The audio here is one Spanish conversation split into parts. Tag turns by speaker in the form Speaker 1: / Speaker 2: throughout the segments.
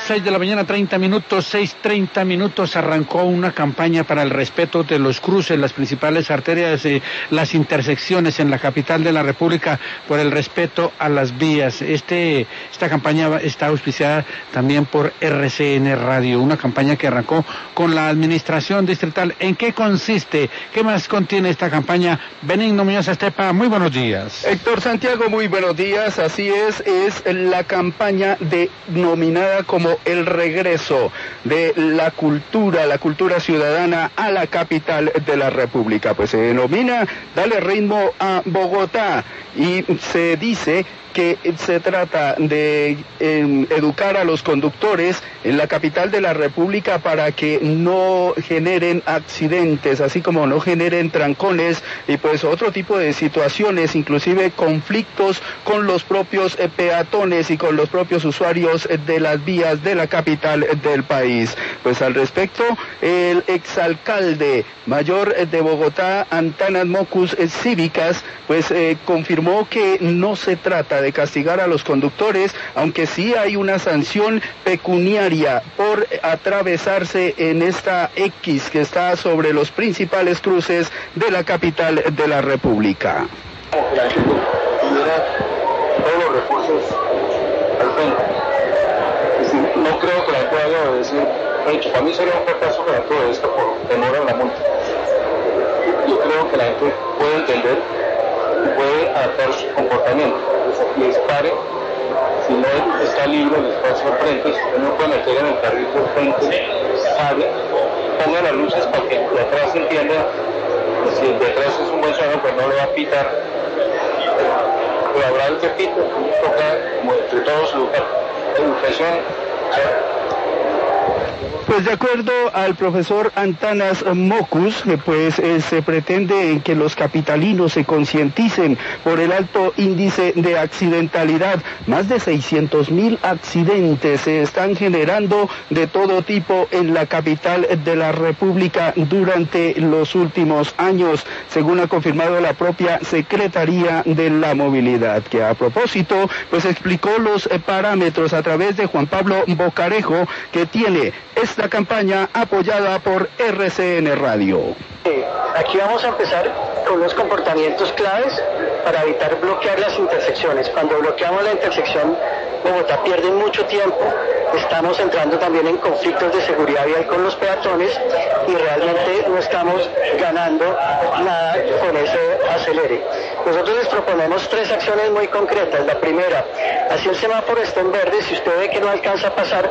Speaker 1: 6 de la mañana, 30 minutos, 6:30 minutos, arrancó una campaña para el respeto de los cruces, las principales arterias, las intersecciones en la capital de la República, por el respeto a las vías. Esta campaña está auspiciada también por RCN Radio, una campaña que arrancó con la administración distrital. ¿En qué consiste? ¿Qué más contiene esta campaña? Benigno Muñoz Estepa, muy buenos días.
Speaker 2: Héctor Santiago, muy buenos días. Así es la campaña denominada como el regreso de la cultura ciudadana a la capital de la República. Pues se denomina Dale Ritmo a Bogotá y se dice que se trata de educar a los conductores en la capital de la República para que no generen accidentes, así como no generen trancones y pues otro tipo de situaciones, inclusive conflictos con los propios peatones y con los propios usuarios de las vías de la capital del país. Pues al respecto, el exalcalde mayor de Bogotá, Antanas Mocus Cívicas, pues confirmó que no se trata de castigar a los conductores, aunque sí hay una sanción pecuniaria por atravesarse en esta X que está sobre los principales cruces de la capital de la República.
Speaker 3: Como que la gente tuviera todos los recursos al frente. Es decir, no creo que la gente vaya a decir, hecho, para mí sería un fracaso para todo esto por demora en la multa. Yo creo que la gente puede entender y puede adaptar su comportamiento. Les pare, si no está libre el espacio al frente, si usted no puede meter en el carrito al frente, pare, ponga las luces para que de atrás entienda, si el de atrás es un buen sueño, pues no le va a pitar, pero habrá el que pita, toca como entre todos educar, educación.
Speaker 2: Pues de acuerdo al profesor Antanas Mocus, pues se pretende que los capitalinos se concienticen por el alto índice de accidentalidad. Más de 600.000 accidentes se están generando de todo tipo en la capital de la República durante los últimos años, según ha confirmado la propia Secretaría de la Movilidad, que a propósito, pues explicó los parámetros a través de Juan Pablo Bocarejo, que tiene esta campaña apoyada por RCN Radio.
Speaker 4: Aquí vamos a empezar con unos comportamientos claves para evitar bloquear las intersecciones. Cuando bloqueamos la intersección, Bogotá pierde mucho tiempo, estamos entrando también en conflictos de seguridad vial con los peatones y realmente no estamos ganando nada con ese acelere. Nosotros les proponemos 3 acciones muy concretas. La primera, así el semáforo está en verde, si usted ve que no alcanza a pasar,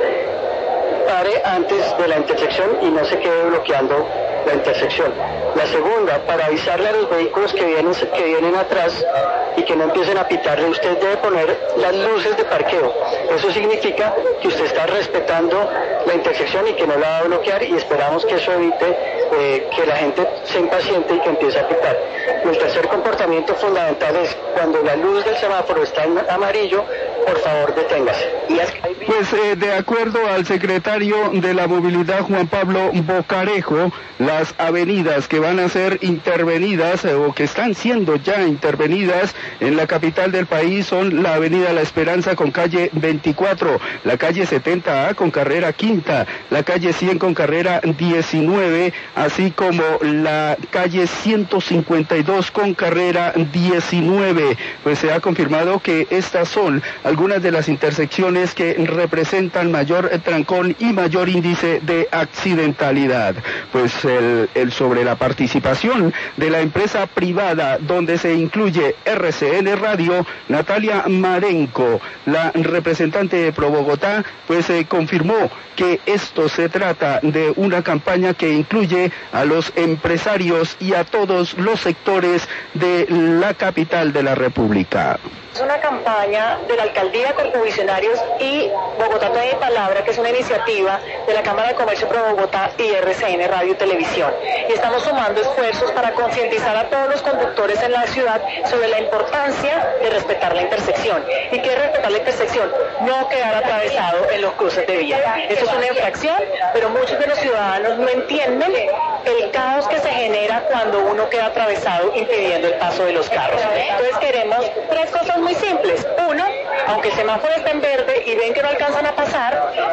Speaker 4: pare antes de la intersección y no se quede bloqueando la intersección. La segunda, para avisarle a los vehículos que vienen atrás y que no empiecen a pitarle, usted debe poner las luces de parqueo. Eso significa que usted está respetando la intersección y que no la va a bloquear, y esperamos que eso evite que la gente se impaciente y que empiece a pitar. Y el tercer comportamiento fundamental es cuando la luz del semáforo está en amarillo, por favor deténgase.
Speaker 2: Pues de acuerdo al secretario de la Movilidad, Juan Pablo Bocarejo, las avenidas que van a ser intervenidas o que están siendo ya intervenidas en la capital del país son la avenida La Esperanza con calle 24, la calle 70A con carrera quinta, la calle 100 con carrera 19, así como la calle 152 con carrera 19. Pues se ha confirmado que estas son algunas de las intersecciones que representan mayor trancón y mayor índice de accidentalidad. Pues sobre la participación de la empresa privada, donde se incluye RCN Radio, Natalia Marenco, la representante de Pro Bogotá, pues confirmó que esto se trata de una campaña que incluye a los empresarios y a todos los sectores de la capital de la República.
Speaker 5: Es una campaña de la Alcaldía con Publicenarios y Bogotá Toda Mi Palabra, que es una iniciativa de la Cámara de Comercio Pro Bogotá y RCN Radio y Televisión. Y estamos sumando esfuerzos para concientizar a todos los conductores en la ciudad sobre la importancia de respetar la intersección. ¿Y qué es respetar la intersección? No quedar atravesado en los cruces de vía. Esto es una infracción, pero muchos de los ciudadanos no entienden el caos que se genera cuando uno queda atravesado impidiendo el paso de los carros. Entonces queremos 3 cosas muy simples. Uno, aunque el semáforo está en verde y ven que no alcanzan a pasar,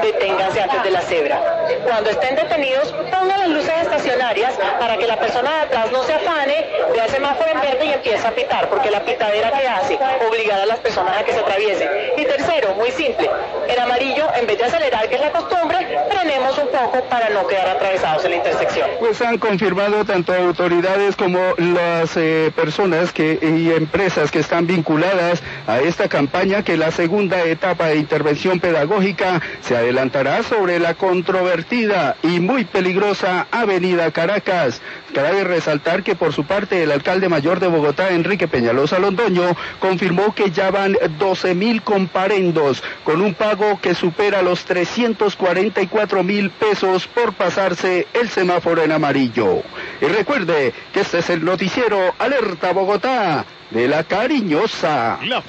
Speaker 5: deténganse antes de la cebra. Cuando estén detenidos, pongan las luces estacionarias para que la persona de atrás no se afane, vea el semáforo en verde y empiece a pitar, porque la pitadera que hace, obligar a las personas a que se atraviesen. Y tercero, muy simple, en amarillo, en vez de acelerar, que es la costumbre, frenemos un poco para no quedar atravesados en la intersección.
Speaker 2: Pues han confirmado tanto autoridades como las personas y empresas que están vinculadas a esta campaña que la segunda etapa de intervención pedagógica se adelantará sobre la controvertida y muy peligrosa Avenida Caracas. Cabe resaltar que por su parte el alcalde mayor de Bogotá, Enrique Peñalosa Londoño, confirmó que ya van 12.000 comparendos con un pago que supera los 344.000 pesos por pasarse el semáforo en amarillo. Y recuerde que este es el noticiero Alerta Bogotá de La Cariñosa.